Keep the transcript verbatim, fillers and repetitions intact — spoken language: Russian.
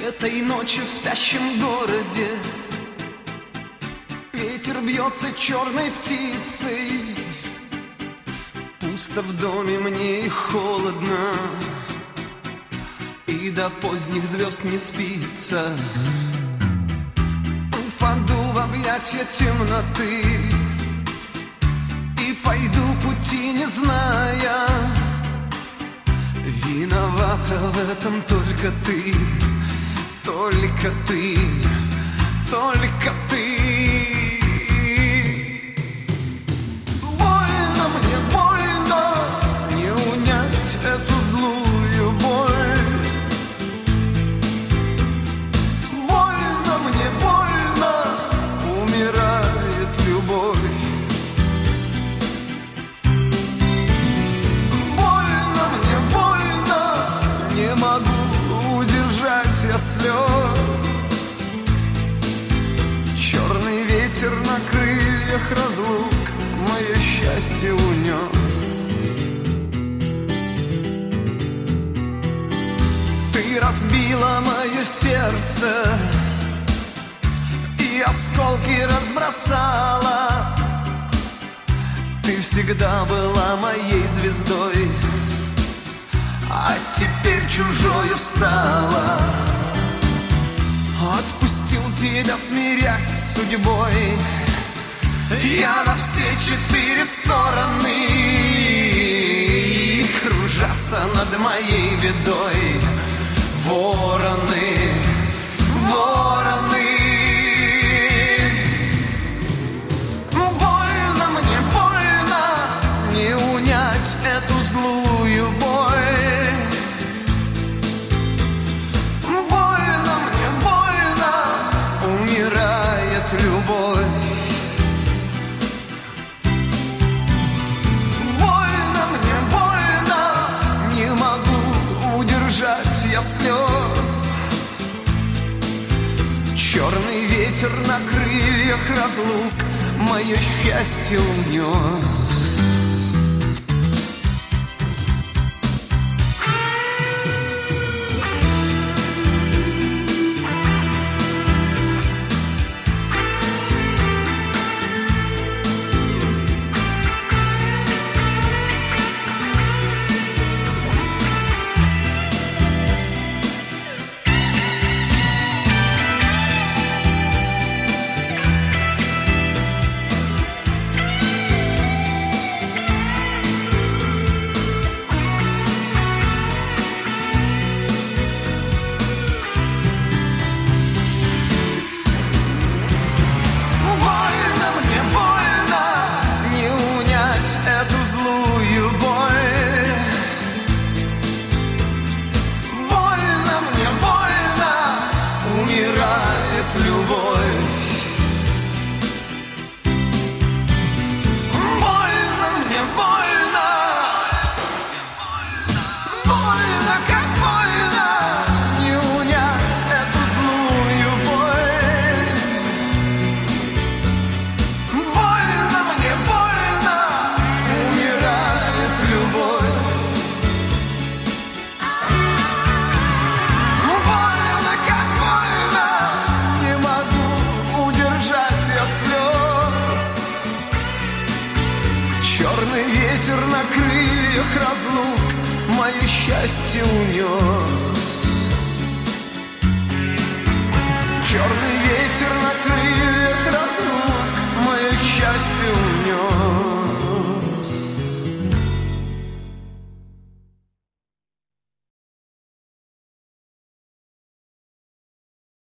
Этой ночью в спящем городе ветер бьется черной птицей. Пусто в доме мне и холодно, и до поздних звезд не спится. Упаду в объятия темноты и пойду пути не зная. Виновата в этом только ты, только ты, только ты. Больно мне, больно, не унять эту злую боль. Больно мне, больно, умирает любовь. Больно мне, больно, не могу удержать я слез. Черный ветер на крыльях разлук мое счастье унес. Ты разбила мое сердце и осколки разбросала. Ты всегда была моей звездой, а теперь чужою стала. Отпустил тебя, смирясь с судьбой, я на все четыре стороны. И кружатся над моей бедой вороны, вороны. Больно мне, больно, не унять эту злую боль. Любовь. Больно мне, больно, не могу удержать я слез. Черный ветер на крыльях разлук мое счастье унес. Черный ветер на крыльях разлук мое счастье унес.